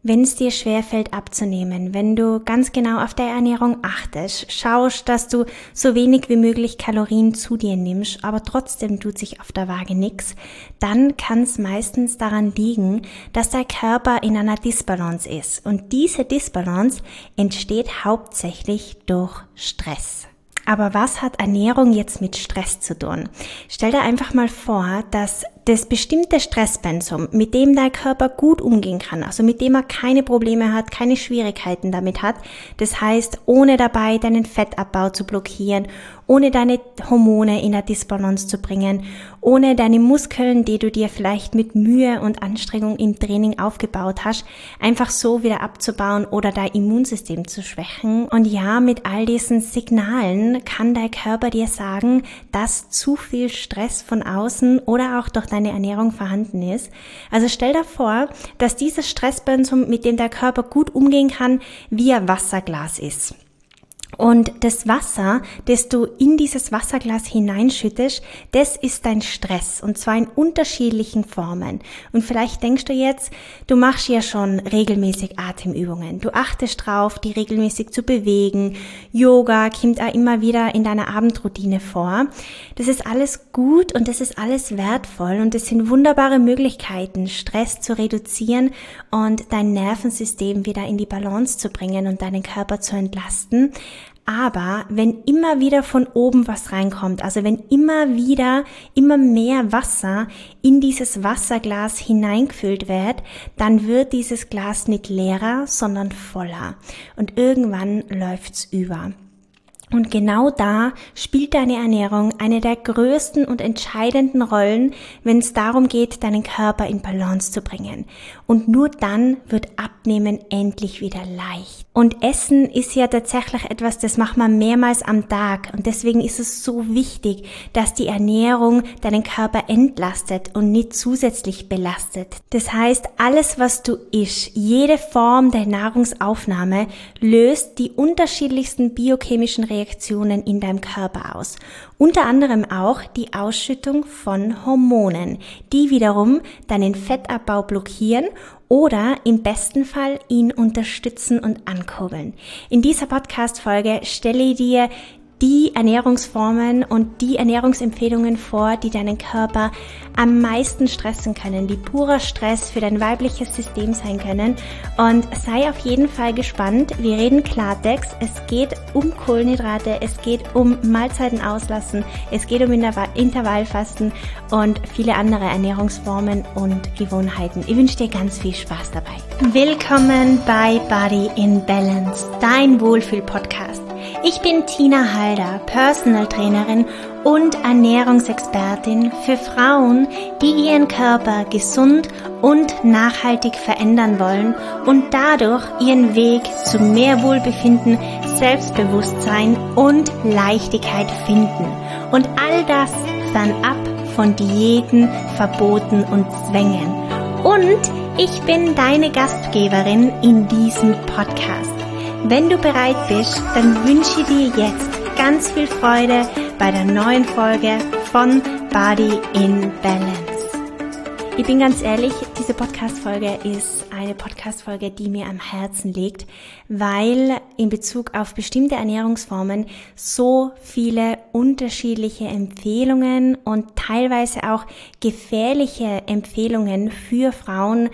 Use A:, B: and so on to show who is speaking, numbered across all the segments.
A: wenn es dir schwerfällt abzunehmen, wenn du ganz genau auf deine Ernährung achtest, schaust, dass du so wenig wie möglich Kalorien zu dir nimmst, aber trotzdem tut sich auf der Waage nichts, dann kann es meistens daran liegen, dass dein Körper in einer Disbalance ist. Und diese Disbalance entsteht hauptsächlich durch Stress. Aber was hat Ernährung jetzt mit Stress zu tun? Stell dir einfach mal vor, dass das bestimmte Stresspensum, mit dem dein Körper gut umgehen kann, also mit dem er keine Probleme hat, keine Schwierigkeiten damit hat, das heißt, ohne dabei deinen Fettabbau zu blockieren, ohne deine Hormone in eine Disbalance zu bringen, ohne deine Muskeln, die du dir vielleicht mit Mühe und Anstrengung im Training aufgebaut hast, einfach so wieder abzubauen oder dein Immunsystem zu schwächen. Und ja, mit all diesen Signalen kann dein Körper dir sagen, dass zu viel Stress von außen oder auch durch deine Ernährung vorhanden ist. Also stell dir vor, dass dieses Stresspensum, mit dem der Körper gut umgehen kann, wie ein Wasserglas ist. Und das Wasser, das du in dieses Wasserglas hineinschüttest, das ist dein Stress, und zwar in unterschiedlichen Formen. Und vielleicht denkst du jetzt, du machst ja schon regelmäßig Atemübungen. Du achtest drauf, die regelmäßig zu bewegen. Yoga kommt auch immer wieder in deiner Abendroutine vor. Das ist alles gut und das ist alles wertvoll, und das sind wunderbare Möglichkeiten, Stress zu reduzieren und dein Nervensystem wieder in die Balance zu bringen und deinen Körper zu entlasten. Aber wenn immer wieder von oben was reinkommt, also wenn immer mehr Wasser in dieses Wasserglas hineingefüllt wird, dann wird dieses Glas nicht leerer, sondern voller. Und irgendwann läuft's über. Und genau da spielt deine Ernährung eine der größten und entscheidenden Rollen, wenn es darum geht, deinen Körper in Balance zu bringen. Und nur dann wird Abnehmen endlich wieder leicht. Und Essen ist ja tatsächlich etwas, das macht man mehrmals am Tag. Und deswegen ist es so wichtig, dass die Ernährung deinen Körper entlastet und nicht zusätzlich belastet. Das heißt, alles, was du isst, jede Form der Nahrungsaufnahme löst die unterschiedlichsten biochemischen Reaktionen in deinem Körper aus. Unter anderem auch die Ausschüttung von Hormonen, die wiederum deinen Fettabbau blockieren oder im besten Fall ihn unterstützen und ankurbeln. In dieser Podcast-Folge stelle ich dir die Ernährungsformen und die Ernährungsempfehlungen vor, die deinen Körper am meisten stressen können, die purer Stress für dein weibliches System sein können. Und sei auf jeden Fall gespannt. Wir reden Klartext. Es geht um Kohlenhydrate, es geht um Mahlzeiten auslassen, es geht um Intervallfasten und viele andere Ernährungsformen und Gewohnheiten. Ich wünsche dir ganz viel Spaß dabei. Willkommen bei Body in Balance, dein Wohlfühl-Podcast. Ich bin Tina Halder, Personal Trainerin und Ernährungsexpertin für Frauen, die ihren Körper gesund und nachhaltig verändern wollen und dadurch ihren Weg zu mehr Wohlbefinden, Selbstbewusstsein und Leichtigkeit finden. Und all das fernab von Diäten, Verboten und Zwängen. Und ich bin deine Gastgeberin in diesem Podcast. Wenn du bereit bist, dann wünsche ich dir jetzt ganz viel Freude bei der neuen Folge von Body in Balance. Ich bin ganz ehrlich, diese Podcast-Folge ist eine Podcast-Folge, die mir am Herzen liegt, weil in Bezug auf bestimmte Ernährungsformen so viele unterschiedliche Empfehlungen und teilweise auch gefährliche Empfehlungen für Frauen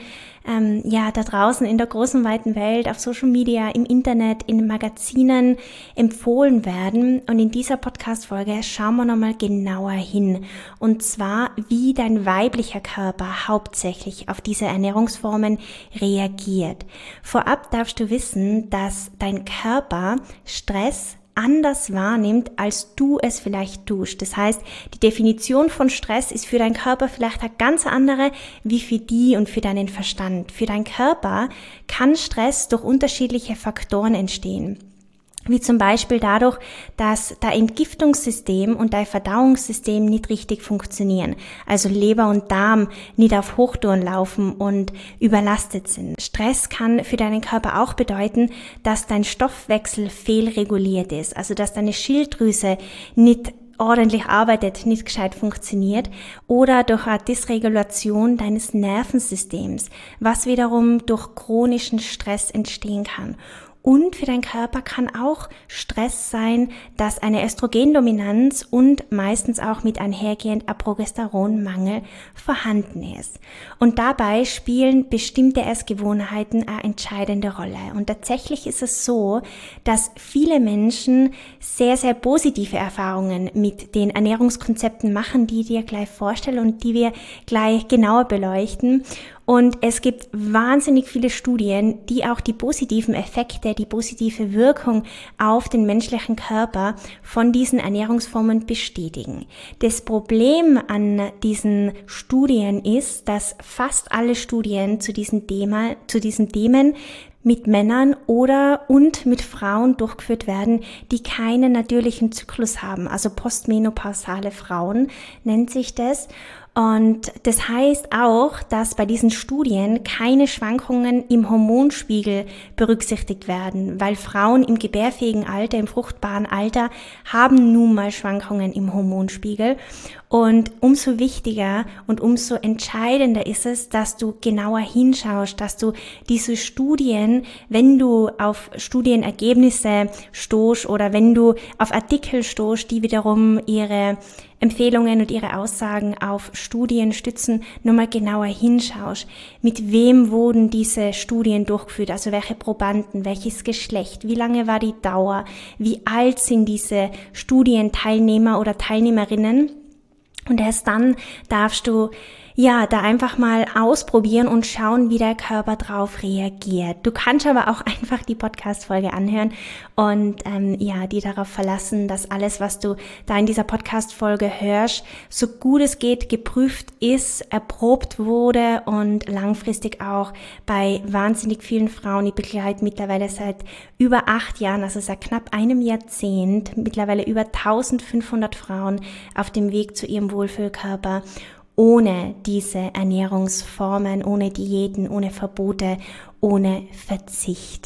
A: da draußen in der großen, weiten Welt, auf Social Media, im Internet, in Magazinen empfohlen werden. Und in dieser Podcast-Folge schauen wir nochmal genauer hin. Und zwar, wie dein weiblicher Körper hauptsächlich auf diese Ernährungsformen reagiert. Vorab darfst du wissen, dass dein Körper Stress anders wahrnimmt, als du es vielleicht tust. Das heißt, die Definition von Stress ist für deinen Körper vielleicht eine ganz andere wie für die und für deinen Verstand. Für deinen Körper kann Stress durch unterschiedliche Faktoren entstehen. Wie zum Beispiel dadurch, dass dein Entgiftungssystem und dein Verdauungssystem nicht richtig funktionieren. Also Leber und Darm nicht auf Hochtouren laufen und überlastet sind. Stress kann für deinen Körper auch bedeuten, dass dein Stoffwechsel fehlreguliert ist. Also dass deine Schilddrüse nicht ordentlich arbeitet, nicht gescheit funktioniert, oder durch eine Dysregulation deines Nervensystems, was wiederum durch chronischen Stress entstehen kann. Und für deinen Körper kann auch Stress sein, dass eine Östrogendominanz und meistens auch mit einhergehend ein Progesteronmangel vorhanden ist. Und dabei spielen bestimmte Essgewohnheiten eine entscheidende Rolle. Und tatsächlich ist es so, dass viele Menschen sehr, sehr positive Erfahrungen mit den Ernährungskonzepten machen, die ich dir gleich vorstelle und die wir gleich genauer beleuchten. Und es gibt wahnsinnig viele Studien, die auch die positiven Effekte, die positive Wirkung auf den menschlichen Körper von diesen Ernährungsformen bestätigen. Das Problem an diesen Studien ist, dass fast alle Studien zu diesen Themen mit Männern und mit Frauen durchgeführt werden, die keinen natürlichen Zyklus haben, also postmenopausale Frauen nennt sich das. Und das heißt auch, dass bei diesen Studien keine Schwankungen im Hormonspiegel berücksichtigt werden, weil Frauen im gebärfähigen Alter, im fruchtbaren Alter, haben nun mal Schwankungen im Hormonspiegel. Und umso wichtiger und umso entscheidender ist es, dass du genauer hinschaust, dass du diese Studien, wenn du auf Studienergebnisse stoßt oder wenn du auf Artikel stoßt, die wiederum ihre Empfehlungen und ihre Aussagen auf Studien stützen, nochmal genauer hinschaust. Mit wem wurden diese Studien durchgeführt? Also welche Probanden, welches Geschlecht, wie lange war die Dauer, wie alt sind diese Studienteilnehmer oder Teilnehmerinnen? Und erst dann darfst du da einfach mal ausprobieren und schauen, wie der Körper drauf reagiert. Du kannst aber auch einfach die Podcast-Folge anhören und die darauf verlassen, dass alles, was du da in dieser Podcast-Folge hörst, so gut es geht, geprüft ist, erprobt wurde und langfristig auch bei wahnsinnig vielen Frauen. Ich begleite mittlerweile seit über 8 Jahren, also seit knapp einem Jahrzehnt, mittlerweile über 1500 Frauen auf dem Weg zu ihrem Wohlfühlkörper, ohne diese Ernährungsformen, ohne Diäten, ohne Verbote, ohne Verzicht.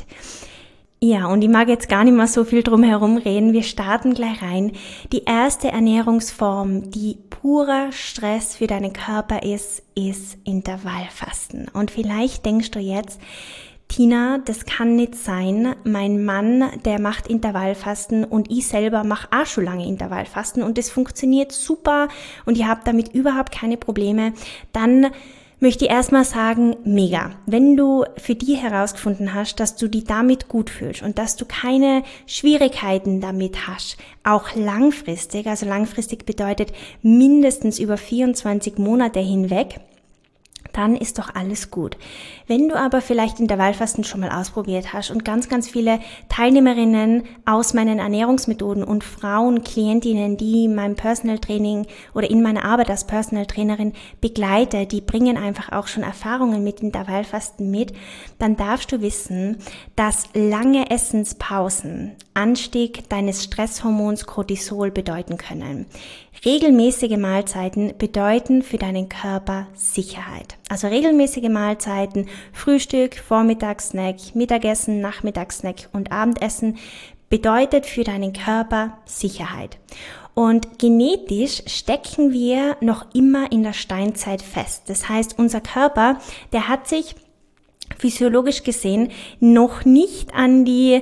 A: Ja, und ich mag jetzt gar nicht mehr so viel drum herum reden. Wir starten gleich rein. Die erste Ernährungsform, die purer Stress für deinen Körper ist Intervallfasten. Und vielleicht denkst du jetzt, Tina, das kann nicht sein. Mein Mann, der macht Intervallfasten und ich selber mache auch schon lange Intervallfasten und das funktioniert super und ihr habt damit überhaupt keine Probleme. Dann möchte ich erstmal sagen, mega. Wenn du für dich herausgefunden hast, dass du dich damit gut fühlst und dass du keine Schwierigkeiten damit hast, auch langfristig, also langfristig bedeutet mindestens über 24 Monate hinweg, dann ist doch alles gut. Wenn du aber vielleicht Intervallfasten schon mal ausprobiert hast und ganz, ganz viele Teilnehmerinnen aus meinen Ernährungsmethoden und Frauen, Klientinnen, die in meinem Personal Training oder in meiner Arbeit als Personal Trainerin begleite, die bringen einfach auch schon Erfahrungen mit Intervallfasten mit, dann darfst du wissen, dass lange Essenspausen Anstieg deines Stresshormons Cortisol bedeuten können. Regelmäßige Mahlzeiten bedeuten für deinen Körper Sicherheit. Also regelmäßige Mahlzeiten, Frühstück, Vormittagssnack, Mittagessen, Nachmittagssnack und Abendessen bedeutet für deinen Körper Sicherheit. Und genetisch stecken wir noch immer in der Steinzeit fest. Das heißt, unser Körper, der hat sich physiologisch gesehen noch nicht an die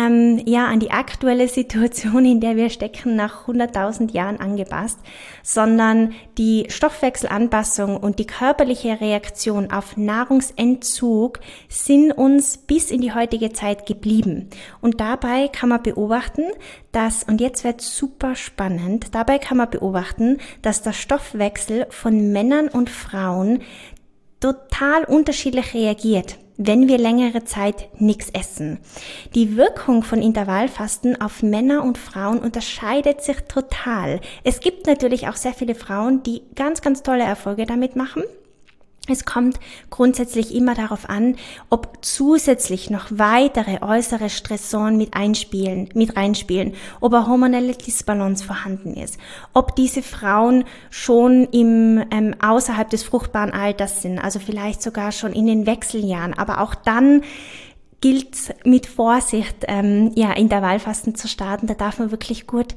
A: aktuelle Situation, in der wir stecken, nach 100.000 Jahren angepasst, sondern die Stoffwechselanpassung und die körperliche Reaktion auf Nahrungsentzug sind uns bis in die heutige Zeit geblieben. Und dabei kann man beobachten, und jetzt wird super spannend, dabei kann man beobachten, dass der Stoffwechsel von Männern und Frauen total unterschiedlich reagiert, wenn wir längere Zeit nichts essen. Die Wirkung von Intervallfasten auf Männer und Frauen unterscheidet sich total. Es gibt natürlich auch sehr viele Frauen, die ganz, ganz tolle Erfolge damit machen. Es kommt grundsätzlich immer darauf an, ob zusätzlich noch weitere äußere Stressoren mit reinspielen, ob eine hormonelle Disbalance vorhanden ist, ob diese Frauen schon außerhalb des fruchtbaren Alters sind, also vielleicht sogar schon in den Wechseljahren, aber auch dann gilt mit Vorsicht, Intervallfasten zu starten. Da darfst du wirklich gut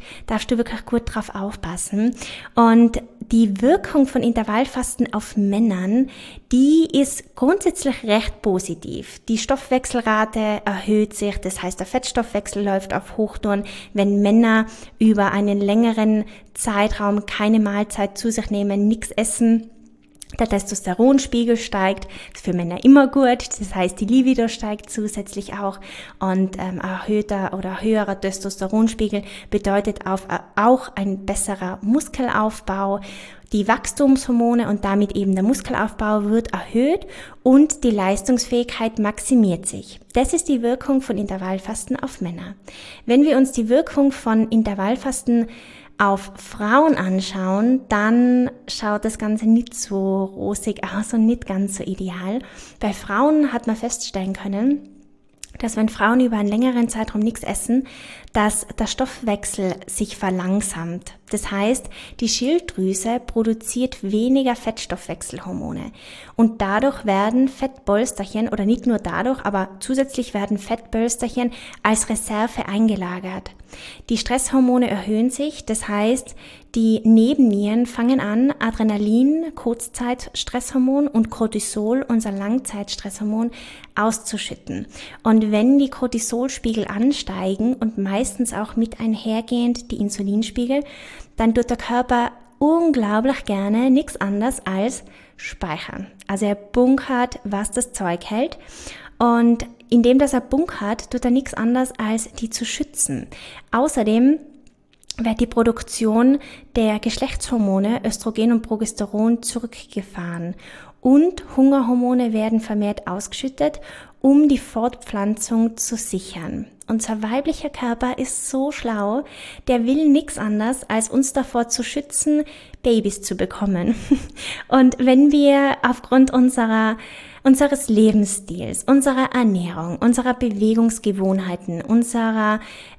A: drauf aufpassen. Und die Wirkung von Intervallfasten auf Männern, die ist grundsätzlich recht positiv. Die Stoffwechselrate erhöht sich, das heißt, der Fettstoffwechsel läuft auf Hochtouren, wenn Männer über einen längeren Zeitraum keine Mahlzeit zu sich nehmen, nichts essen. Der Testosteronspiegel steigt, ist für Männer immer gut, das heißt, die Libido steigt zusätzlich auch und erhöhter oder höherer Testosteronspiegel bedeutet auch ein besserer Muskelaufbau. Die Wachstumshormone und damit eben der Muskelaufbau wird erhöht und die Leistungsfähigkeit maximiert sich. Das ist die Wirkung von Intervallfasten auf Männer. Wenn wir uns die Wirkung von Intervallfasten auf Frauen anschauen, dann schaut das Ganze nicht so rosig aus und nicht ganz so ideal. Bei Frauen hat man feststellen können, dass wenn Frauen über einen längeren Zeitraum nichts essen, dass der Stoffwechsel sich verlangsamt. Das heißt, die Schilddrüse produziert weniger Fettstoffwechselhormone und dadurch werden Fettpolsterchen, oder nicht nur dadurch, aber zusätzlich werden Fettpolsterchen als Reserve eingelagert. Die Stresshormone erhöhen sich, das heißt, die Nebennieren fangen an, Adrenalin, Kurzzeitstresshormon und Cortisol, unser Langzeitstresshormon, auszuschütten. Und wenn die Cortisolspiegel ansteigen und meistens auch mit einhergehend die Insulinspiegel, dann tut der Körper unglaublich gerne nichts anderes als speichern. Also er bunkert, was das Zeug hält. Und indem das er bunkert, tut er nichts anderes als die zu schützen. Außerdem wird die Produktion der Geschlechtshormone Östrogen und Progesteron zurückgefahren und Hungerhormone werden vermehrt ausgeschüttet, um die Fortpflanzung zu sichern. Unser weiblicher Körper ist so schlau, der will nichts anderes, als uns davor zu schützen, Babys zu bekommen. Und wenn wir aufgrund unseres Lebensstils, unserer Ernährung, unserer Bewegungsgewohnheiten, unserer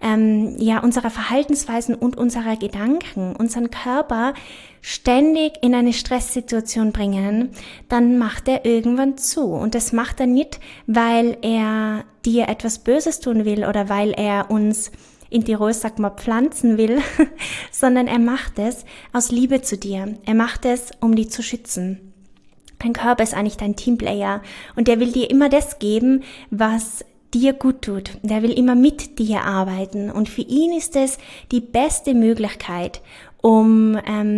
A: Verhaltensweisen und unserer Gedanken unseren Körper ständig in eine Stresssituation bringen, dann macht er irgendwann zu. Und das macht er nicht, weil er dir etwas Böses tun will oder weil er uns, in Tirol sagt man, pflanzen will, sondern er macht es aus Liebe zu dir. Er macht es, um dich zu schützen. Dein Körper ist eigentlich dein Teamplayer und der will dir immer das geben, was dir gut tut. Der will immer mit dir arbeiten und für ihn ist es die beste Möglichkeit, um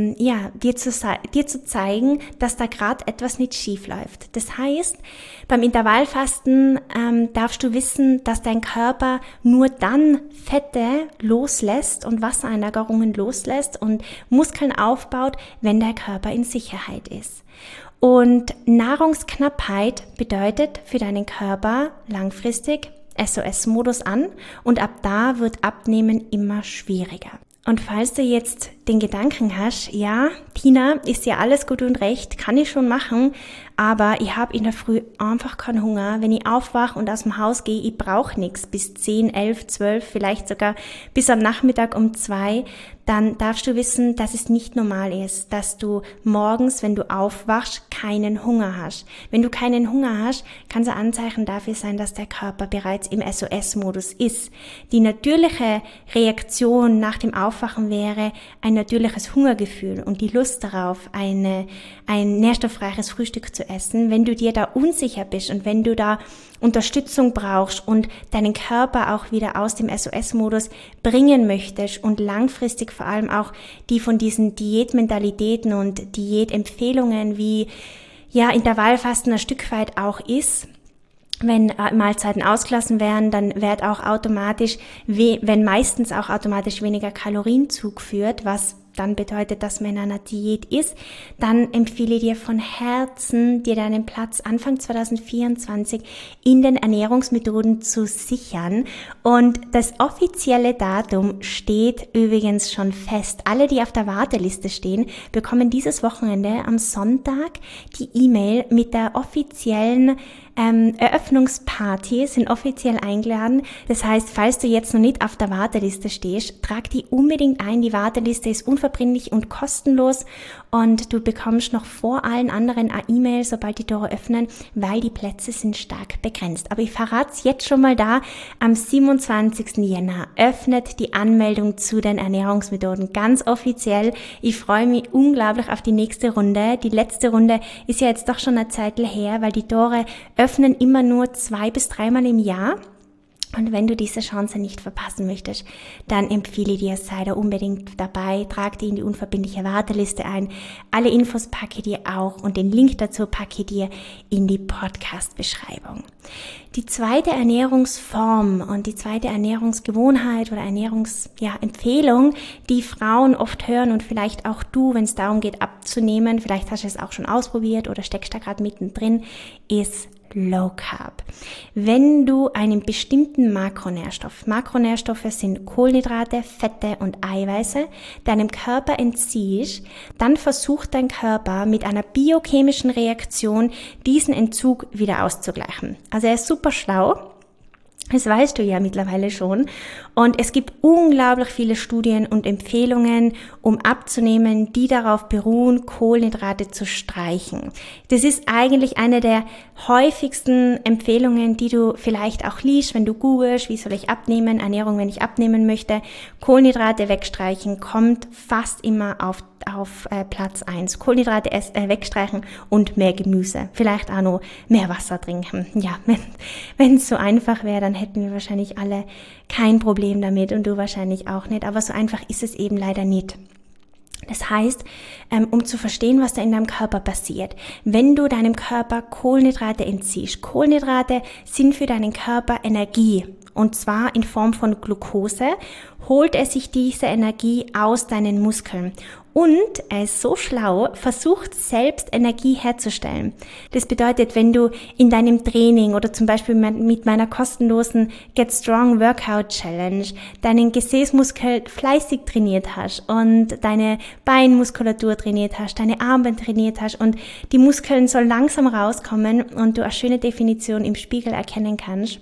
A: dir zu zeigen, dass da gerade etwas nicht schief läuft. Das heißt, beim Intervallfasten darfst du wissen, dass dein Körper nur dann Fette loslässt und Wassereinlagerungen loslässt und Muskeln aufbaut, wenn der Körper in Sicherheit ist. Und Nahrungsknappheit bedeutet für deinen Körper langfristig SOS-Modus an und ab da wird Abnehmen immer schwieriger. Und falls du jetzt den Gedanken hast, ja, Tina, ist ja alles gut und recht, kann ich schon machen, aber ich habe in der Früh einfach keinen Hunger. Wenn ich aufwache und aus dem Haus gehe, ich brauche nichts bis 10, 11, 12, vielleicht sogar bis am Nachmittag um 2, dann darfst du wissen, dass es nicht normal ist, dass du morgens, wenn du aufwachst, keinen Hunger hast. Wenn du keinen Hunger hast, kann es ein Anzeichen dafür sein, dass der Körper bereits im SOS-Modus ist. Die natürliche Reaktion nach dem Aufwachen wäre ein natürliches Hungergefühl und die Lust darauf, ein nährstoffreiches Frühstück zu essen. Wenn du dir da unsicher bist und wenn du da Unterstützung brauchst und deinen Körper auch wieder aus dem SOS-Modus bringen möchtest und langfristig vor allem auch die von diesen Diätmentalitäten und Diätempfehlungen wie Intervallfasten ein Stück weit auch ist, wenn Mahlzeiten ausgelassen werden, dann wird auch automatisch, meistens auch automatisch weniger Kalorien zugeführt, was dann bedeutet, dass man in einer Diät ist, dann empfehle ich dir von Herzen, dir deinen Platz Anfang 2024 in den Ernährungsmethoden zu sichern. Und das offizielle Datum steht übrigens schon fest. Alle, die auf der Warteliste stehen, bekommen dieses Wochenende am Sonntag die E-Mail mit der offiziellen Eröffnungsparty, sind offiziell eingeladen. Das heißt, falls du jetzt noch nicht auf der Warteliste stehst, trag die unbedingt ein. Die Warteliste ist unverbindlich und kostenlos und du bekommst noch vor allen anderen eine E-Mail, sobald die Tore öffnen, weil die Plätze sind stark begrenzt. Aber ich verrate es jetzt schon mal da, am 27. Jänner öffnet die Anmeldung zu den Ernährungsmethoden ganz offiziell. Ich freue mich unglaublich auf die nächste Runde. Die letzte Runde ist ja jetzt doch schon eine Zeit her, weil die Tore öffnen immer nur 2 bis 3 Mal im Jahr. Und wenn du diese Chance nicht verpassen möchtest, dann empfehle ich dir, sei da unbedingt dabei, trag dich in die unverbindliche Warteliste ein. Alle Infos packe ich dir auch und den Link dazu packe ich dir in die Podcast-Beschreibung. Die zweite Ernährungsform und die zweite Ernährungsgewohnheit oder Empfehlung, die Frauen oft hören und vielleicht auch du, wenn es darum geht abzunehmen, vielleicht hast du es auch schon ausprobiert oder steckst da gerade mittendrin, ist Low Carb. Wenn du einen bestimmten Makronährstoffe sind Kohlenhydrate, Fette und Eiweiße, deinem Körper entziehst, dann versucht dein Körper mit einer biochemischen Reaktion diesen Entzug wieder auszugleichen. Also er ist super schlau. Das weißt du ja mittlerweile schon. Und es gibt unglaublich viele Studien und Empfehlungen, um abzunehmen, die darauf beruhen, Kohlenhydrate zu streichen. Das ist eigentlich eine der häufigsten Empfehlungen, die du vielleicht auch liest, wenn du googelst, wie soll ich abnehmen, Ernährung, wenn ich abnehmen möchte. Kohlenhydrate wegstreichen kommt fast immer auf Platz 1. Kohlenhydrate wegstreichen und mehr Gemüse. Vielleicht auch noch mehr Wasser trinken. Ja, wenn es so einfach wäre, dann hätten wir wahrscheinlich alle kein Problem damit und du wahrscheinlich auch nicht. Aber so einfach ist es eben leider nicht. Das heißt, um zu verstehen, was da in deinem Körper passiert, wenn du deinem Körper Kohlenhydrate entziehst. Kohlenhydrate sind für deinen Körper Energie. Und zwar in Form von Glucose, holt er sich diese Energie aus deinen Muskeln. Und er ist so schlau, versucht selbst Energie herzustellen. Das bedeutet, wenn du in deinem Training oder zum Beispiel mit meiner kostenlosen Get Strong Workout Challenge deinen Gesäßmuskel fleißig trainiert hast und deine Beinmuskulatur trainiert hast, deine Arme trainiert hast und die Muskeln so langsam rauskommen und du eine schöne Definition im Spiegel erkennen kannst,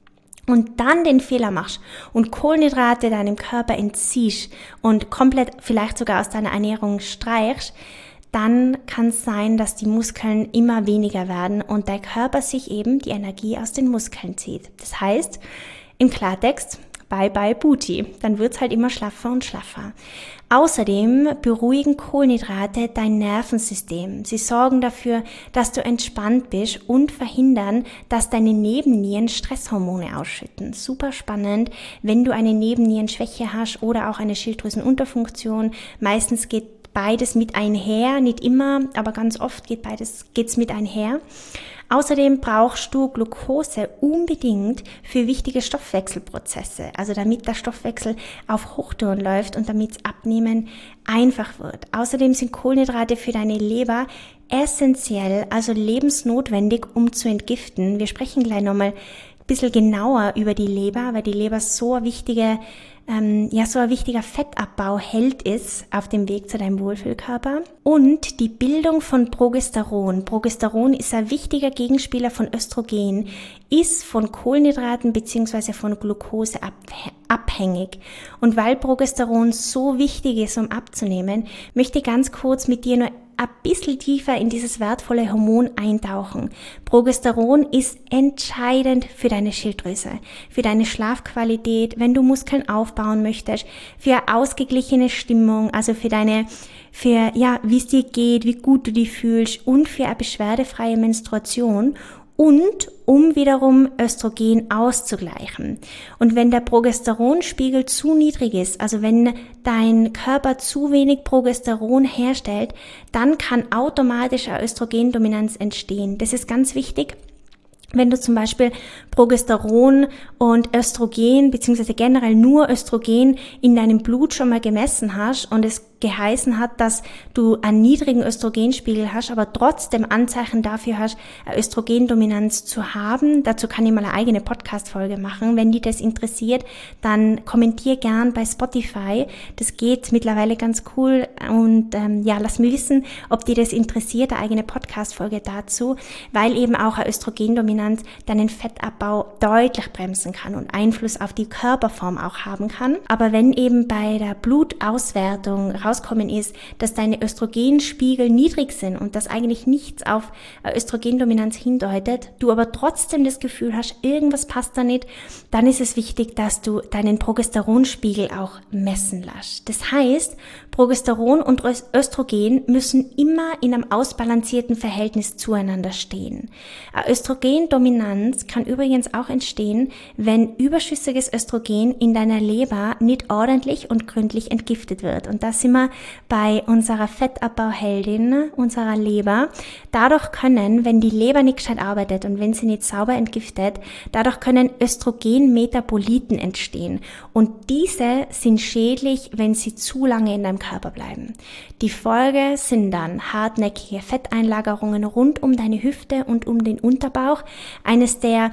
A: und dann den Fehler machst und Kohlenhydrate deinem Körper entziehst und komplett vielleicht sogar aus deiner Ernährung streichst, dann kann es sein, dass die Muskeln immer weniger werden und dein Körper sich eben die Energie aus den Muskeln zieht. Das heißt, im Klartext, bye bye Booty. Dann wird's halt immer schlaffer und schlaffer. Außerdem beruhigen Kohlenhydrate dein Nervensystem. Sie sorgen dafür, dass du entspannt bist und verhindern, dass deine Nebennieren Stresshormone ausschütten. Super spannend, wenn du eine Nebennierenschwäche hast oder auch eine Schilddrüsenunterfunktion. Meistens geht beides mit einher, nicht immer, aber ganz oft geht's mit einher. Außerdem brauchst du Glucose unbedingt für wichtige Stoffwechselprozesse, also damit der Stoffwechsel auf Hochtouren läuft und damit Abnehmen einfach wird. Außerdem sind Kohlenhydrate für deine Leber essentiell, also lebensnotwendig, um zu entgiften. Wir sprechen gleich nochmal ein bisschen genauer über die Leber, weil die Leber so ein wichtiger Fettabbauheld ist auf dem Weg zu deinem Wohlfühlkörper. Und die Bildung von Progesteron. Progesteron ist ein wichtiger Gegenspieler von Östrogen, ist von Kohlenhydraten bzw. von Glucose abhängig. Und weil Progesteron so wichtig ist, um abzunehmen, möchte ich ganz kurz mit dir nur ein bisschen tiefer in dieses wertvolle Hormon eintauchen. Progesteron ist entscheidend für deine Schilddrüse, für deine Schlafqualität, wenn du Muskeln aufbauen möchtest, für eine ausgeglichene Stimmung, also für wie es dir geht, wie gut du dich fühlst und für eine beschwerdefreie Menstruation und um wiederum Östrogen auszugleichen. Und wenn der Progesteronspiegel zu niedrig ist, also wenn dein Körper zu wenig Progesteron herstellt, dann kann automatisch eine Östrogendominanz entstehen. Das ist ganz wichtig. Wenn du zum Beispiel Progesteron und Östrogen beziehungsweise generell nur Östrogen in deinem Blut schon mal gemessen hast und es geheißen hat, dass du einen niedrigen Östrogenspiegel hast, aber trotzdem Anzeichen dafür hast, eine Östrogendominanz zu haben. Dazu kann ich mal eine eigene Podcast-Folge machen. Wenn dich das interessiert, dann kommentier gern bei Spotify. Das geht mittlerweile ganz cool und lass mich wissen, ob dir das interessiert, eine eigene Podcast-Folge dazu, weil eben auch eine Östrogendominanz deinen Fettabbau deutlich bremsen kann und Einfluss auf die Körperform auch haben kann. Aber wenn eben bei der Blutauswertung rauskommen ist, dass deine Östrogenspiegel niedrig sind und dass eigentlich nichts auf eine Östrogendominanz hindeutet, du aber trotzdem das Gefühl hast, irgendwas passt da nicht, dann ist es wichtig, dass du deinen Progesteronspiegel auch messen lässt. Das heißt, Progesteron und Östrogen müssen immer in einem ausbalancierten Verhältnis zueinander stehen. Eine Östrogendominanz kann übrigens auch entstehen, wenn überschüssiges Östrogen in deiner Leber nicht ordentlich und gründlich entgiftet wird. Und da sind wir bei unserer Fettabbauheldin, unserer Leber. Dadurch können, wenn die Leber nicht gescheit arbeitet und wenn sie nicht sauber entgiftet, dadurch können Östrogenmetaboliten entstehen. Und diese sind schädlich, wenn sie zu lange in deinem Körper bleiben. Die Folge sind dann hartnäckige Fetteinlagerungen rund um deine Hüfte und um den Unterbauch. Eines der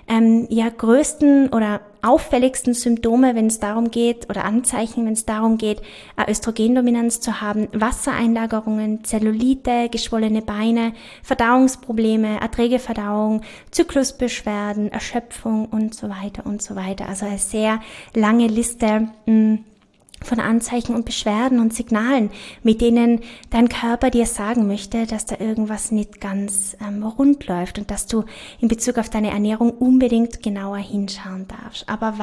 A: größten oder auffälligsten Symptome, wenn es darum geht, oder Anzeichen, wenn es darum geht, eine Östrogendominanz zu haben: Wassereinlagerungen, Zellulite, geschwollene Beine, Verdauungsprobleme, Erträgeverdauung, Zyklusbeschwerden, Erschöpfung und so weiter und so weiter. Also eine sehr lange Liste von Anzeichen und Beschwerden und Signalen, mit denen dein Körper dir sagen möchte, dass da irgendwas nicht ganz rund läuft und dass du in Bezug auf deine Ernährung unbedingt genauer hinschauen darfst. Aber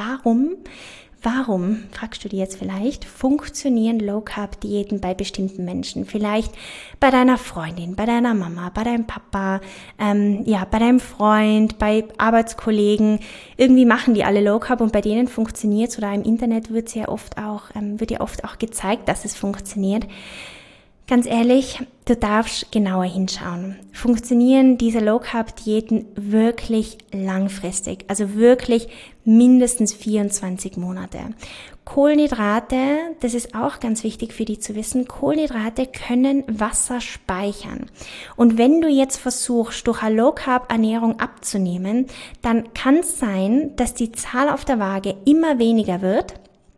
A: warum, fragst du dir jetzt vielleicht, funktionieren Low-Carb-Diäten bei bestimmten Menschen? Vielleicht bei deiner Freundin, bei deiner Mama, bei deinem Papa, bei deinem Freund, bei Arbeitskollegen. Irgendwie machen die alle Low-Carb und bei denen funktioniert es, oder im Internet wird ja oft auch gezeigt, dass es funktioniert. Ganz ehrlich, du darfst genauer hinschauen. Funktionieren diese Low-Carb-Diäten wirklich langfristig? Also wirklich mindestens 24 Monate. Kohlenhydrate, das ist auch ganz wichtig für dich zu wissen, Kohlenhydrate können Wasser speichern. Und wenn du jetzt versuchst, durch eine Low-Carb-Ernährung abzunehmen, dann kann es sein, dass die Zahl auf der Waage immer weniger wird,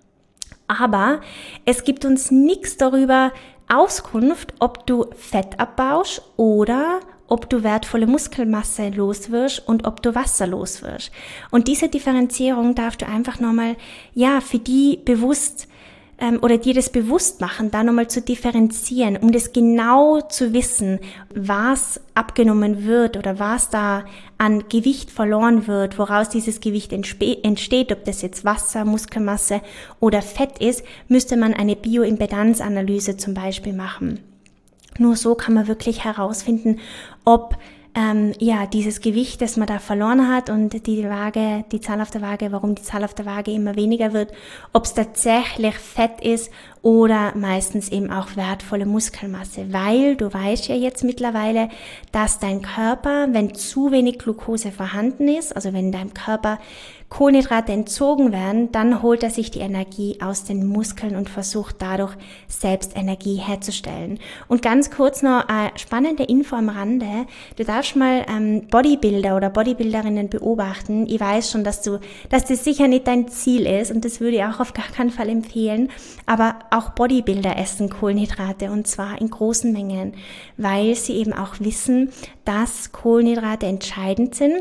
A: aber es gibt uns nichts darüber Auskunft, ob du Fett abbaust oder ob du wertvolle Muskelmasse los wirst und ob du Wasser los wirst. Und diese Differenzierung darfst du einfach nochmal, für die bewusst oder dir das bewusst machen, da nochmal zu differenzieren, um das genau zu wissen, was abgenommen wird oder was da an Gewicht verloren wird, woraus dieses Gewicht entsteht, ob das jetzt Wasser, Muskelmasse oder Fett ist, müsste man eine Bioimpedanzanalyse zum Beispiel machen. Nur so kann man wirklich herausfinden, ob dieses Gewicht, das man da verloren hat und die Zahl auf der Waage, warum die Zahl auf der Waage immer weniger wird, ob es tatsächlich Fett ist oder meistens eben auch wertvolle Muskelmasse, weil du weißt ja jetzt mittlerweile, dass dein Körper, wenn zu wenig Glucose vorhanden ist, also wenn deinem Körper Kohlenhydrate entzogen werden, dann holt er sich die Energie aus den Muskeln und versucht dadurch selbst Energie herzustellen. Und ganz kurz noch eine spannende Info am Rande: Du darfst mal Bodybuilder oder Bodybuilderinnen beobachten. Ich weiß schon, dass das sicher nicht dein Ziel ist und das würde ich auch auf gar keinen Fall empfehlen, aber auch Bodybuilder essen Kohlenhydrate und zwar in großen Mengen, weil sie eben auch wissen, dass Kohlenhydrate entscheidend sind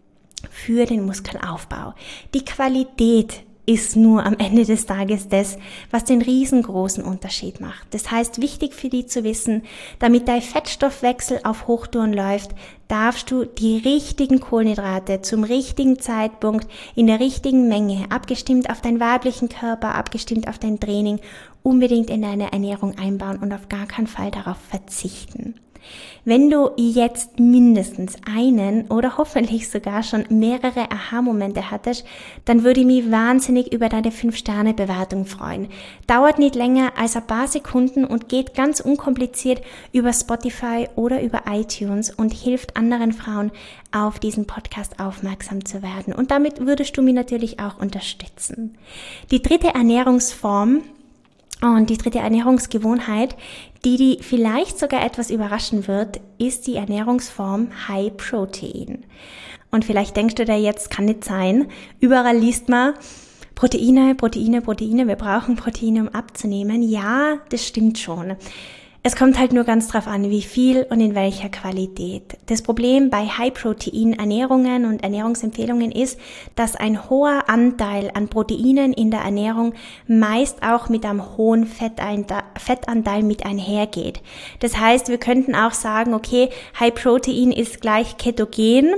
A: für den Muskelaufbau. Die Qualität ist nur am Ende des Tages das, was den riesengroßen Unterschied macht. Das heißt, wichtig für dich zu wissen, damit dein Fettstoffwechsel auf Hochtouren läuft, darfst du die richtigen Kohlenhydrate zum richtigen Zeitpunkt, in der richtigen Menge, abgestimmt auf deinen weiblichen Körper, abgestimmt auf dein Training, unbedingt in deine Ernährung einbauen und auf gar keinen Fall darauf verzichten. Wenn du jetzt mindestens einen oder hoffentlich sogar schon mehrere Aha-Momente hattest, dann würde ich mich wahnsinnig über deine 5-Sterne-Bewertung freuen. Dauert nicht länger als ein paar Sekunden und geht ganz unkompliziert über Spotify oder über iTunes und hilft anderen Frauen, auf diesen Podcast aufmerksam zu werden. Und damit würdest du mich natürlich auch unterstützen. Die dritte Ernährungsform, Und die dritte Ernährungsgewohnheit, die vielleicht sogar etwas überraschen wird, ist die Ernährungsform High Protein. Und vielleicht denkst du da jetzt, kann nicht sein, überall liest man Proteine, Proteine, Proteine, wir brauchen Proteine, um abzunehmen. Ja, das stimmt schon. Es kommt halt nur ganz drauf an, wie viel und in welcher Qualität. Das Problem bei High-Protein-Ernährungen und Ernährungsempfehlungen ist, dass ein hoher Anteil an Proteinen in der Ernährung meist auch mit einem hohen Fettanteil mit einhergeht. Das heißt, wir könnten auch sagen, okay, High-Protein ist gleich ketogen.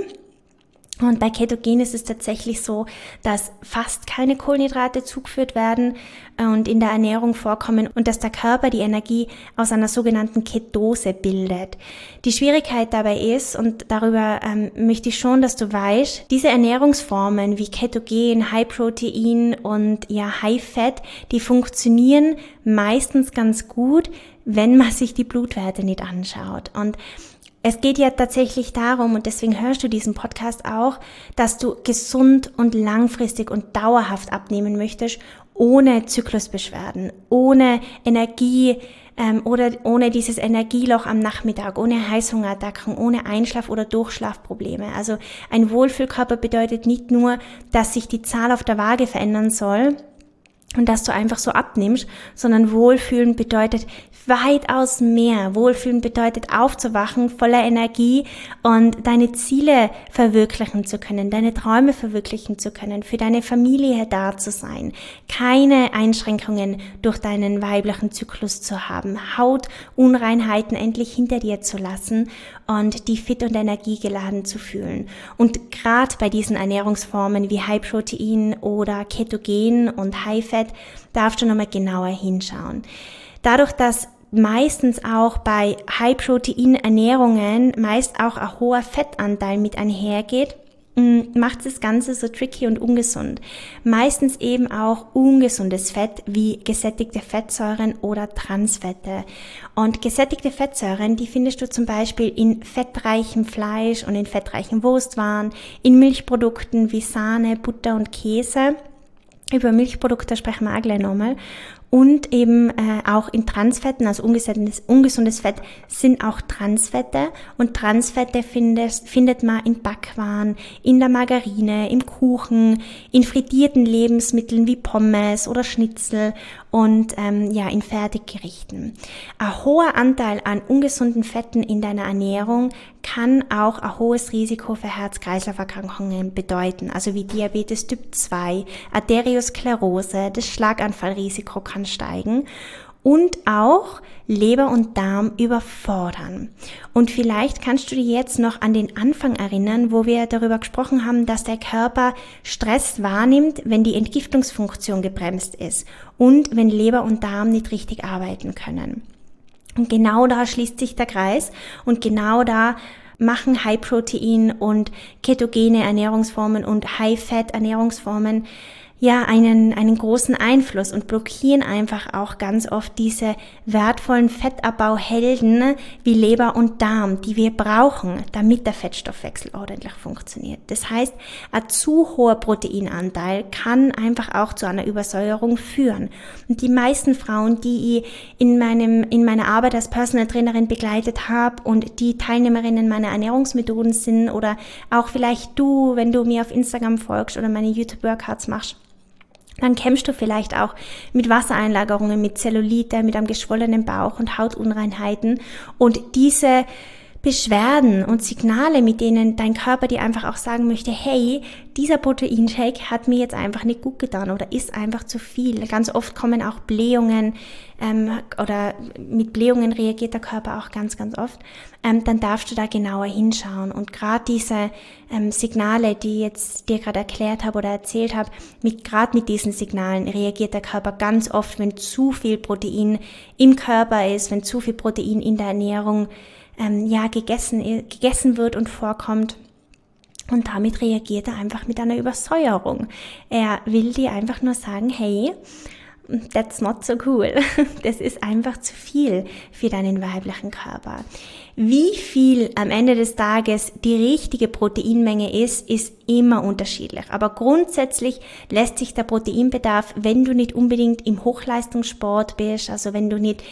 A: Und bei Ketogen ist es tatsächlich so, dass fast keine Kohlenhydrate zugeführt werden und in der Ernährung vorkommen und dass der Körper die Energie aus einer sogenannten Ketose bildet. Die Schwierigkeit dabei ist, und darüber möchte ich schon, dass du weißt, diese Ernährungsformen wie Ketogen, High Protein und High Fat, die funktionieren meistens ganz gut, wenn man sich die Blutwerte nicht anschaut. Und es geht ja tatsächlich darum, und deswegen hörst du diesen Podcast auch, dass du gesund und langfristig und dauerhaft abnehmen möchtest, ohne Zyklusbeschwerden, ohne Energie oder ohne dieses Energieloch am Nachmittag, ohne Heißhungerattacken, ohne Einschlaf- oder Durchschlafprobleme. Also ein Wohlfühlkörper bedeutet nicht nur, dass sich die Zahl auf der Waage verändern soll, und dass du einfach so abnimmst, sondern Wohlfühlen bedeutet weitaus mehr. Wohlfühlen bedeutet aufzuwachen, voller Energie und deine Ziele verwirklichen zu können, deine Träume verwirklichen zu können, für deine Familie da zu sein, keine Einschränkungen durch deinen weiblichen Zyklus zu haben, Hautunreinheiten endlich hinter dir zu lassen und dich fit und energiegeladen zu fühlen. Und gerade bei diesen Ernährungsformen wie High Protein oder Ketogen und High Fat darfst du nochmal genauer hinschauen. Dadurch, dass meistens auch bei High Protein Ernährungen meist auch ein hoher Fettanteil mit einhergeht, macht das Ganze so tricky und ungesund. Meistens eben auch ungesundes Fett wie gesättigte Fettsäuren oder Transfette. Und gesättigte Fettsäuren, die findest du zum Beispiel in fettreichem Fleisch und in fettreichen Wurstwaren, in Milchprodukten wie Sahne, Butter und Käse. Über Milchprodukte sprechen wir auch gleich nochmal. Und eben auch in Transfetten, also ungesundes Fett sind auch Transfette. Und Transfette findet man in Backwaren, in der Margarine, im Kuchen, in frittierten Lebensmitteln wie Pommes oder Schnitzel und in Fertiggerichten. Ein hoher Anteil an ungesunden Fetten in deiner Ernährung kann auch ein hohes Risiko für Herz-Kreislauf-Erkrankungen bedeuten, also wie Diabetes Typ 2, Arteriosklerose, das Schlaganfallrisiko kann steigen und auch Leber und Darm überfordern. Und vielleicht kannst du dir jetzt noch an den Anfang erinnern, wo wir darüber gesprochen haben, dass der Körper Stress wahrnimmt, wenn die Entgiftungsfunktion gebremst ist und wenn Leber und Darm nicht richtig arbeiten können. Und genau da schließt sich der Kreis und genau da machen High-Protein und ketogene Ernährungsformen und High-Fat-Ernährungsformen einen großen Einfluss und blockieren einfach auch ganz oft diese wertvollen Fettabbauhelden wie Leber und Darm, die wir brauchen, damit der Fettstoffwechsel ordentlich funktioniert. Das heißt, ein zu hoher Proteinanteil kann einfach auch zu einer Übersäuerung führen. Und die meisten Frauen, die ich in meiner Arbeit als Personal Trainerin begleitet habe und die Teilnehmerinnen meiner Ernährungsmethoden sind oder auch vielleicht du, wenn du mir auf Instagram folgst oder meine YouTube-Workouts machst, dann kämpfst du vielleicht auch mit Wassereinlagerungen, mit Zellulite, mit einem geschwollenen Bauch und Hautunreinheiten. Und diese Beschwerden und Signale, mit denen dein Körper dir einfach auch sagen möchte, hey, dieser Proteinshake hat mir jetzt einfach nicht gut getan oder ist einfach zu viel. Ganz oft kommen auch Blähungen oder mit Blähungen reagiert der Körper auch ganz, ganz oft. Dann darfst du da genauer hinschauen. Und gerade diese Signale, die ich jetzt dir gerade erklärt habe oder erzählt habe, gerade mit diesen Signalen reagiert der Körper ganz oft, wenn zu viel Protein im Körper ist, wenn zu viel Protein in der Ernährung gegessen wird und vorkommt. Und damit reagiert er einfach mit einer Übersäuerung. Er will dir einfach nur sagen, hey, that's not so cool. Das ist einfach zu viel für deinen weiblichen Körper. Wie viel am Ende des Tages die richtige Proteinmenge ist immer unterschiedlich. Aber grundsätzlich lässt sich der Proteinbedarf, wenn du nicht unbedingt im Hochleistungssport bist, also wenn du nicht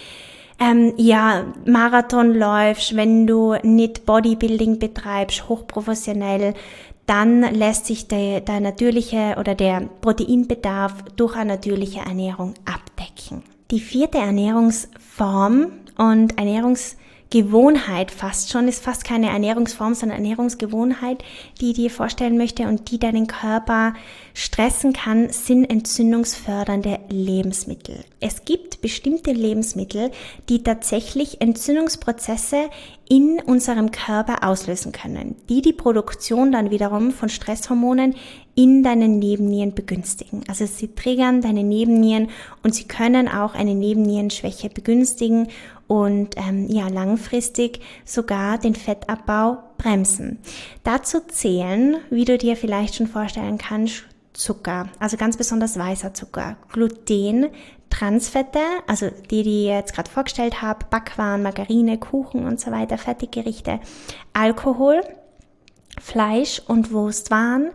A: Marathon läufst, wenn du nicht Bodybuilding betreibst, hochprofessionell, dann lässt sich der natürliche oder der Proteinbedarf durch eine natürliche Ernährung abdecken. Die 4. Ernährungsform und Ernährungsgewohnheit ist fast keine Ernährungsform, sondern Ernährungsgewohnheit, die ich dir vorstellen möchte und die deinen Körper stressen kann, sind entzündungsfördernde Lebensmittel. Es gibt bestimmte Lebensmittel, die tatsächlich Entzündungsprozesse in unserem Körper auslösen können, die Produktion dann wiederum von Stresshormonen in deinen Nebennieren begünstigen. Also sie triggern deine Nebennieren und sie können auch eine Nebennierenschwäche begünstigen und langfristig sogar den Fettabbau bremsen. Dazu zählen, wie du dir vielleicht schon vorstellen kannst, Zucker, also ganz besonders weißer Zucker, Gluten, Transfette, also die ich jetzt gerade vorgestellt habe, Backwaren, Margarine, Kuchen und so weiter, Fertiggerichte, Alkohol, Fleisch und Wurstwaren,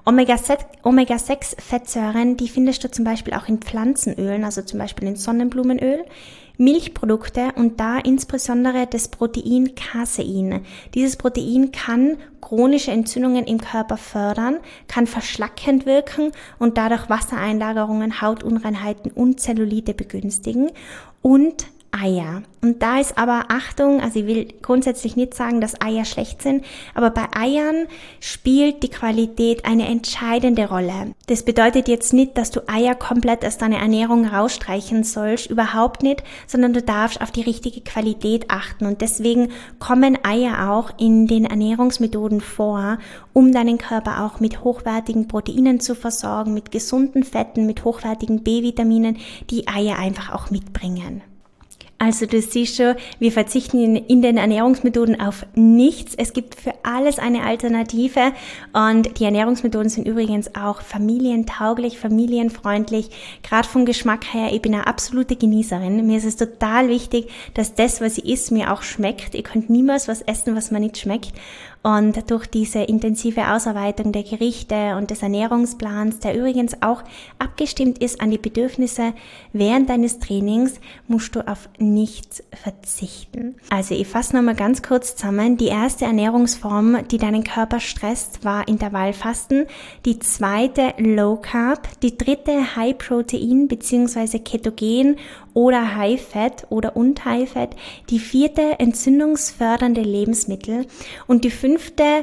A: Omega-6-Fettsäuren, die findest du zum Beispiel auch in Pflanzenölen, also zum Beispiel in Sonnenblumenöl, Milchprodukte und da insbesondere das Protein Casein. Dieses Protein kann chronische Entzündungen im Körper fördern, kann verschlackend wirken und dadurch Wassereinlagerungen, Hautunreinheiten und Zellulite begünstigen und Eier. Und da ist aber Achtung, also ich will grundsätzlich nicht sagen, dass Eier schlecht sind, aber bei Eiern spielt die Qualität eine entscheidende Rolle. Das bedeutet jetzt nicht, dass du Eier komplett aus deiner Ernährung rausstreichen sollst, überhaupt nicht, sondern du darfst auf die richtige Qualität achten und deswegen kommen Eier auch in den Ernährungsmethoden vor, um deinen Körper auch mit hochwertigen Proteinen zu versorgen, mit gesunden Fetten, mit hochwertigen B-Vitaminen, die Eier einfach auch mitbringen. Also du siehst schon, wir verzichten in den Ernährungsmethoden auf nichts. Es gibt für alles eine Alternative und die Ernährungsmethoden sind übrigens auch familientauglich, familienfreundlich. Gerade vom Geschmack her, ich bin eine absolute Genießerin. Mir ist es total wichtig, dass das, was ich esse, mir auch schmeckt. Ihr könnt niemals was essen, was mir nicht schmeckt. Und durch diese intensive Ausarbeitung der Gerichte und des Ernährungsplans, der übrigens auch abgestimmt ist an die Bedürfnisse während deines Trainings, musst du auf nichts verzichten. Also ich fasse nochmal ganz kurz zusammen. Die erste Ernährungsform, die deinen Körper stresst, war Intervallfasten. Die zweite Low Carb. Die dritte High Protein bzw. Ketogen oder High Fat oder und High Fat. Die vierte entzündungsfördernde Lebensmittel. Und die fünfte,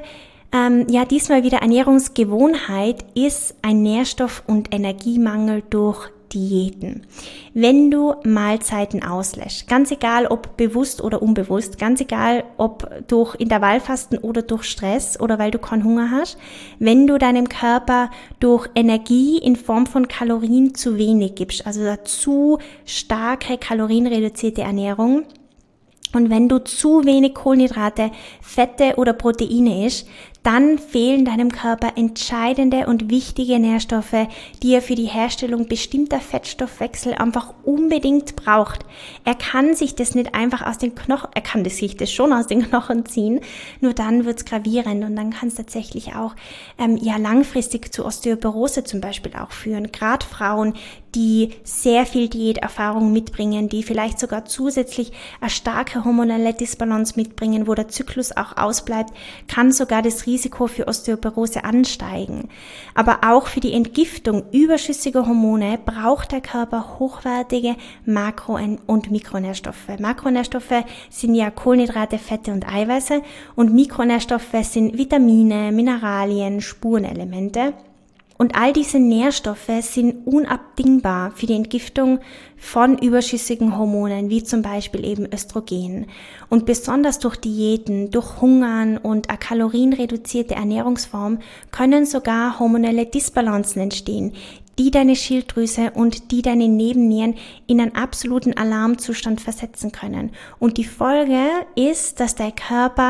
A: diesmal wieder Ernährungsgewohnheit, ist ein Nährstoff- und Energiemangel durch Diäten. Wenn du Mahlzeiten auslässt, ganz egal ob bewusst oder unbewusst, ganz egal ob durch Intervallfasten oder durch Stress oder weil du keinen Hunger hast, wenn du deinem Körper durch Energie in Form von Kalorien zu wenig gibst, also zu starke kalorienreduzierte Ernährung, und wenn du zu wenig Kohlenhydrate, Fette oder Proteine isst, dann fehlen deinem Körper entscheidende und wichtige Nährstoffe, die er für die Herstellung bestimmter Fettstoffwechsel einfach unbedingt braucht. Er kann sich das nicht einfach aus den Knochen, er kann sich das schon aus den Knochen ziehen, nur dann wird's gravierend und dann kann es tatsächlich auch langfristig zu Osteoporose zum Beispiel auch führen. Gerade Frauen, die sehr viel Diäterfahrung mitbringen, die vielleicht sogar zusätzlich eine starke hormonelle Disbalance mitbringen, wo der Zyklus auch ausbleibt, kann sogar das Risiko für Osteoporose ansteigen. Aber auch für die Entgiftung überschüssiger Hormone braucht der Körper hochwertige Makro- und Mikronährstoffe. Makronährstoffe sind ja Kohlenhydrate, Fette und Eiweiße und Mikronährstoffe sind Vitamine, Mineralien, Spurenelemente. Und all diese Nährstoffe sind unabdingbar für die Entgiftung von überschüssigen Hormonen, wie zum Beispiel eben Östrogen. Und besonders durch Diäten, durch Hungern und eine kalorienreduzierte Ernährungsform können sogar hormonelle Disbalancen entstehen, die deine Schilddrüse und die deine Nebennieren in einen absoluten Alarmzustand versetzen können. Und die Folge ist, dass dein Körper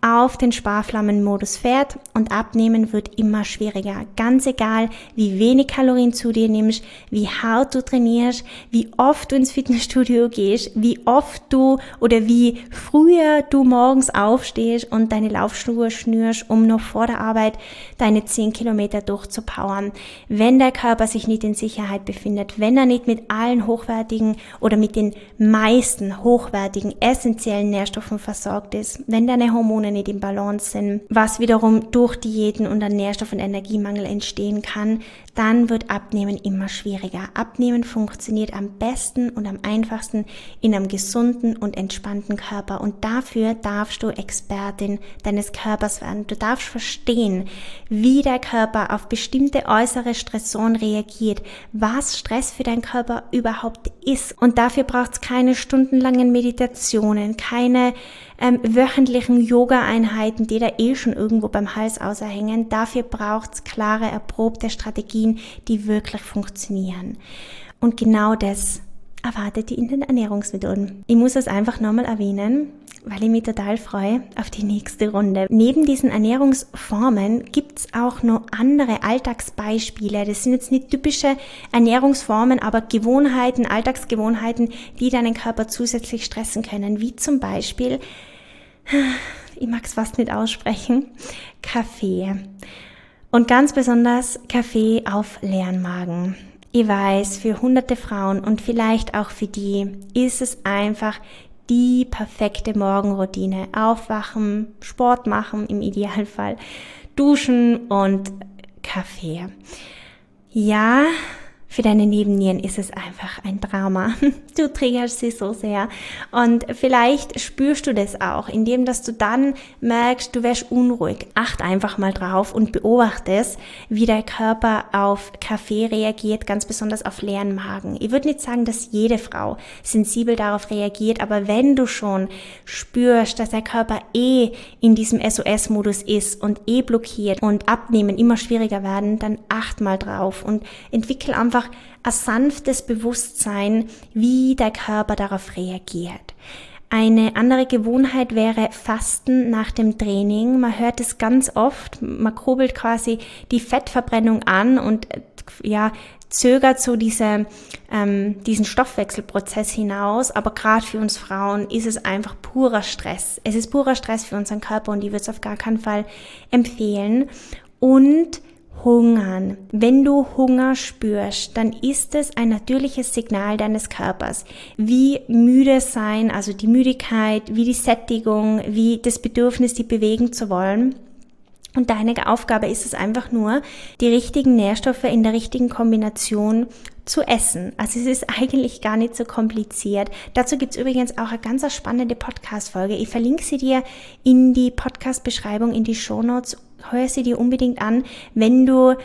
A: auf den Sparflammenmodus fährt und Abnehmen wird immer schwieriger. Ganz egal, wie wenig Kalorien zu dir nimmst, wie hart du trainierst, wie oft du ins Fitnessstudio gehst, wie oft du oder wie früher du morgens aufstehst und deine Laufschuhe schnürst, um noch vor der Arbeit deine 10 Kilometer durchzupowern. Wenn der Körper sich nicht in Sicherheit befindet, wenn er nicht mit allen hochwertigen oder mit den meisten hochwertigen, essentiellen Nährstoffen versorgt ist, wenn deine Hormone nicht im Balance sind, was wiederum durch Diäten und einen Nährstoff- und Energiemangel entstehen kann, dann wird Abnehmen immer schwieriger. Abnehmen funktioniert am besten und am einfachsten in einem gesunden und entspannten Körper. Und dafür darfst du Expertin deines Körpers werden. Du darfst verstehen, wie der Körper auf bestimmte äußere Stressoren reagiert, was Stress für deinen Körper überhaupt ist. Und dafür braucht es keine stundenlangen Meditationen, keine wöchentlichen Yoga-Einheiten, die da schon irgendwo beim Hals außerhängen. Dafür braucht es klare, erprobte Strategien, die wirklich funktionieren. Und genau das erwartet die in den Ernährungsmethoden. Ich muss es einfach nochmal erwähnen, weil ich mich total freue auf die nächste Runde. Neben diesen Ernährungsformen gibt es auch noch andere Alltagsbeispiele. Das sind jetzt nicht typische Ernährungsformen, aber Gewohnheiten, Alltagsgewohnheiten, die deinen Körper zusätzlich stressen können. Wie zum Beispiel, ich mag es fast nicht aussprechen, Kaffee. Und ganz besonders Kaffee auf leeren Magen. Ich weiß, für hunderte Frauen und vielleicht auch für die ist es einfach die perfekte Morgenroutine. Aufwachen, Sport machen im Idealfall, duschen und Kaffee. Ja, für deine Nebennieren ist es einfach ein Drama. Du triggerst sie so sehr. Und vielleicht spürst du das auch, indem dass du dann merkst, du wärst unruhig. Acht einfach mal drauf und beobachtest, wie der Körper auf Kaffee reagiert, ganz besonders auf leeren Magen. Ich würde nicht sagen, dass jede Frau sensibel darauf reagiert, aber wenn du schon spürst, dass der Körper in diesem SOS-Modus ist und blockiert und Abnehmen immer schwieriger werden, dann acht mal drauf und entwickel einfach ein sanftes Bewusstsein, wie der Körper darauf reagiert. Eine andere Gewohnheit wäre Fasten nach dem Training. Man hört es ganz oft, man kurbelt quasi die Fettverbrennung an und zögert so diesen Stoffwechselprozess hinaus, aber gerade für uns Frauen ist es einfach purer Stress. Es ist purer Stress für unseren Körper und ich würde es auf gar keinen Fall empfehlen. Und Hungern. Wenn du Hunger spürst, dann ist es ein natürliches Signal deines Körpers. Wie müde sein, also die Müdigkeit, wie die Sättigung, wie das Bedürfnis, dich bewegen zu wollen. Und deine Aufgabe ist es einfach nur, die richtigen Nährstoffe in der richtigen Kombination zu essen. Also es ist eigentlich gar nicht so kompliziert. Dazu gibt's übrigens auch eine ganz spannende Podcast-Folge. Ich verlinke sie dir in die Podcast-Beschreibung, in die Shownotes. Hör sie dir unbedingt an, wenn du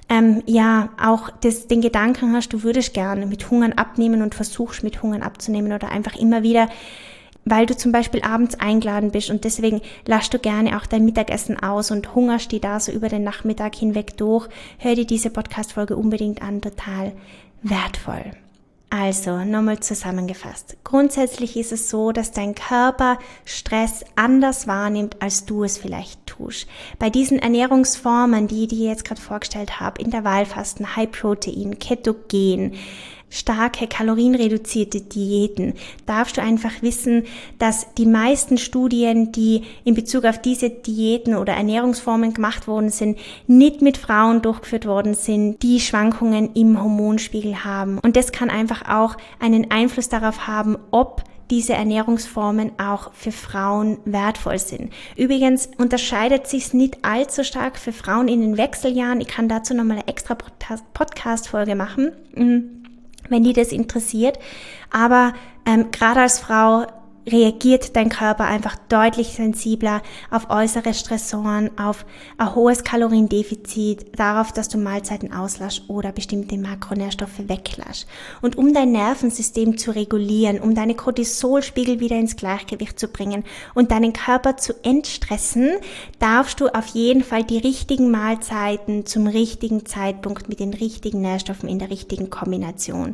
A: auch den Gedanken hast, du würdest gerne mit Hungern abnehmen und versuchst mit Hungern abzunehmen oder einfach immer wieder, weil du zum Beispiel abends eingeladen bist und deswegen lässt du gerne auch dein Mittagessen aus und hungerst die da so über den Nachmittag hinweg durch. Hör dir diese Podcast-Folge unbedingt an, total wertvoll. Also, nochmal zusammengefasst. Grundsätzlich ist es so, dass dein Körper Stress anders wahrnimmt, als du es vielleicht tust. Bei diesen Ernährungsformen, die ich dir jetzt gerade vorgestellt habe, Intervallfasten, High Protein, Ketogen, starke kalorienreduzierte Diäten, darfst du einfach wissen, dass die meisten Studien, die in Bezug auf diese Diäten oder Ernährungsformen gemacht worden sind, nicht mit Frauen durchgeführt worden sind, die Schwankungen im Hormonspiegel haben. Und das kann einfach auch einen Einfluss darauf haben, ob diese Ernährungsformen auch für Frauen wertvoll sind. Übrigens unterscheidet sich's nicht allzu stark für Frauen in den Wechseljahren. Ich kann dazu nochmal eine extra Podcast-Folge machen, wenn die das interessiert. Aber gerade als Frau reagiert dein Körper einfach deutlich sensibler auf äußere Stressoren, auf ein hohes Kaloriendefizit, darauf, dass du Mahlzeiten auslässt oder bestimmte Makronährstoffe weglässt. Und um dein Nervensystem zu regulieren, um deine Cortisolspiegel wieder ins Gleichgewicht zu bringen und deinen Körper zu entstressen, darfst du auf jeden Fall die richtigen Mahlzeiten zum richtigen Zeitpunkt mit den richtigen Nährstoffen in der richtigen Kombination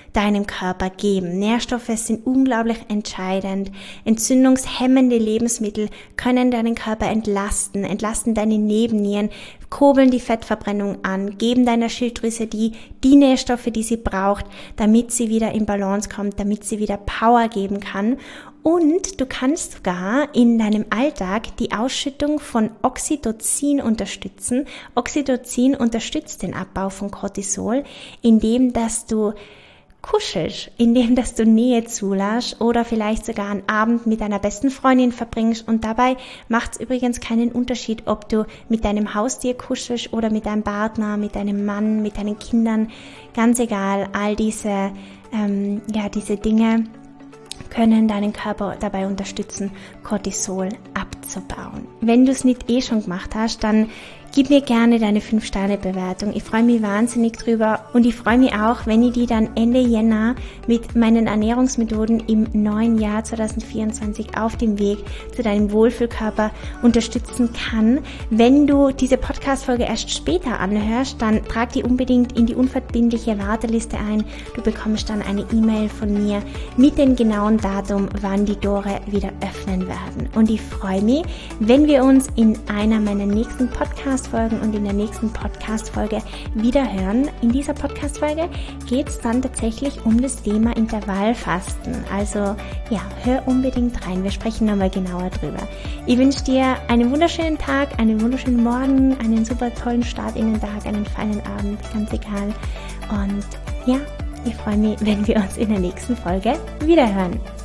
A: deinem Körper geben. Nährstoffe sind unglaublich entscheidend. Entzündungshemmende Lebensmittel können deinen Körper entlasten deine Nebennieren, kurbeln die Fettverbrennung an, geben deiner Schilddrüse die Nährstoffe, die sie braucht, damit sie wieder in Balance kommt, damit sie wieder Power geben kann. Und du kannst sogar in deinem Alltag die Ausschüttung von Oxytocin unterstützen. Oxytocin unterstützt den Abbau von Cortisol, indem dass du kuschelst, indem dass du Nähe zulässt oder vielleicht sogar einen Abend mit deiner besten Freundin verbringst. Und dabei macht es übrigens keinen Unterschied, ob du mit deinem Haustier kuschelst oder mit deinem Partner, mit deinem Mann, mit deinen Kindern. Ganz egal, all diese Dinge können deinen Körper dabei unterstützen, Cortisol abzubauen. Wenn du es nicht schon gemacht hast, dann gib mir gerne deine 5-Sterne-Bewertung. Ich freue mich wahnsinnig drüber und ich freue mich auch, wenn ich die dann Ende Jänner mit meinen Ernährungsmethoden im neuen Jahr 2024 auf dem Weg zu deinem Wohlfühlkörper unterstützen kann. Wenn du diese Podcast-Folge erst später anhörst, dann trag die unbedingt in die unverbindliche Warteliste ein. Du bekommst dann eine E-Mail von mir mit dem genauen Datum, wann die Tore wieder öffnen werden. Und ich freue mich, wenn wir uns in einer meiner nächsten Podcast-Folgen und in der nächsten Podcast-Folge wieder hören. In dieser Podcast-Folge geht es dann tatsächlich um das Thema Intervallfasten. Also ja, hör unbedingt rein. Wir sprechen nochmal genauer drüber. Ich wünsche dir einen wunderschönen Tag, einen wunderschönen Morgen, einen super tollen Start in den Tag, einen feinen Abend, ganz egal. Und ja, ich freue mich, wenn wir uns in der nächsten Folge wieder hören.